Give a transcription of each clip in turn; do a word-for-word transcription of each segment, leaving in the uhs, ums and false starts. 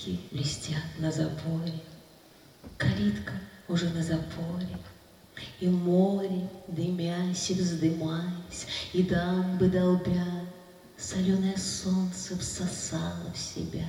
Листки блестят на заборе, калитка уже на запоре, и море, дымясь и вздымаясь, и дамбы долбя, соленое солнце всосало в себя.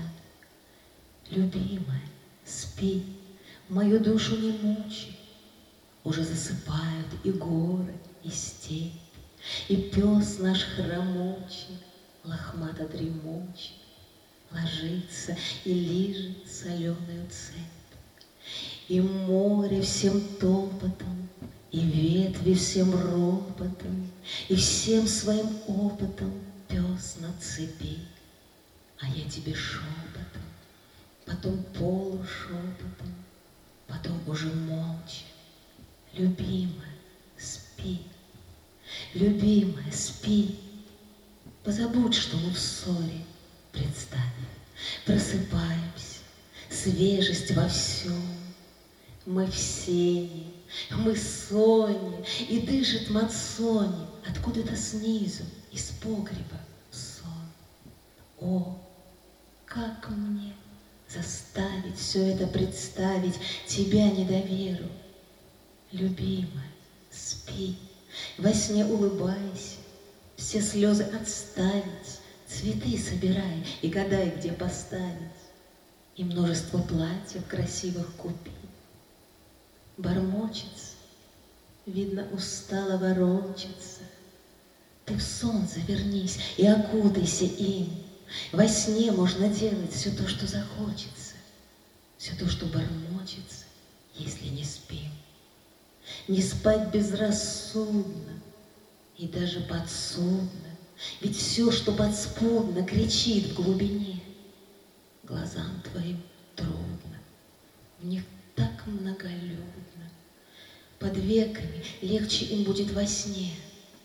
Любимая, спи, мою душу не мучи, уже засыпают и горы, и степь, и пес наш хромочий, лохмато дремучий, ложится и лижет соленую цепь. И море всем топотом, и ветви всем ропотом, и всем своим опытом пес на цепи. А я тебе шепотом, потом полушепотом, потом уже молча. Любимая, спи, любимая, спи. Позабудь, что мы в ссоре, представь, просыпаемся, свежесть во всем. Мы в сене, мы Сони, и дышит Мацони откуда-то снизу, из погреба, сон. О, как мне заставить все это представить, тебя недоверу. Любимая, спи, во сне улыбайся, все слезы отставить, цветы собирай и гадай, где поставить, и множество платьев красивых купи. Бормочется, видно, устало ворочаться. Ты в сон завернись и окутайся им. Во сне можно делать все то, что захочется, все то, что бормочется, если не спим. Не спать безрассудно и даже подсудно, ведь все, что подспудно, кричит в глубине. Глазам твоим трудно, в них так многолюдно, под веками легче им будет во сне.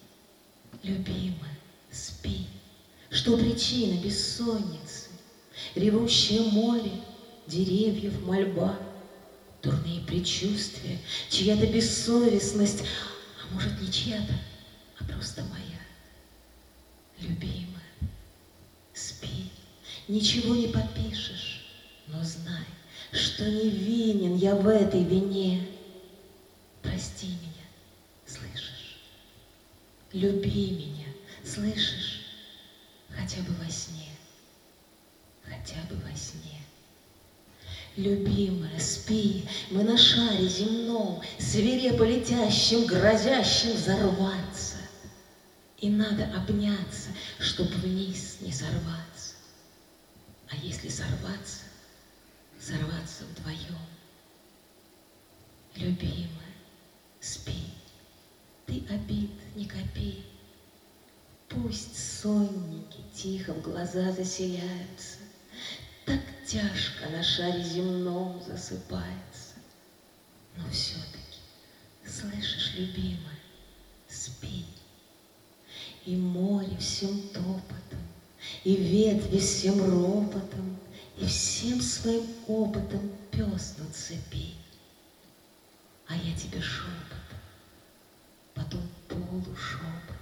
Любимая, спи, что причина бессонницы? Ревущее море, деревьев мольба, дурные предчувствия, чья-то бессовестность, а может, не чья-то, а просто моя. Любимая, спи, ничего не попишешь, но знай, что невинен я в этой вине. Прости меня, слышишь? Люби меня, слышишь? Хотя бы во сне, хотя бы во сне. Любимая, спи, мы на шаре земном, свирепо летящим, грозящим взорваться. И надо обняться, чтоб вниз не сорваться. А если сорваться, сорваться вдвоем. Любимая, спи, ты обид не копи. Пусть сонники тихо в глаза заселяются, так тяжко на шаре земном засыпается. Но все-таки, слышишь, любимая, спи. И море всем топотом, и ветви всем ропотом, и всем своим опытом пес на цепи. А я тебе шепотом, потом полушепотом,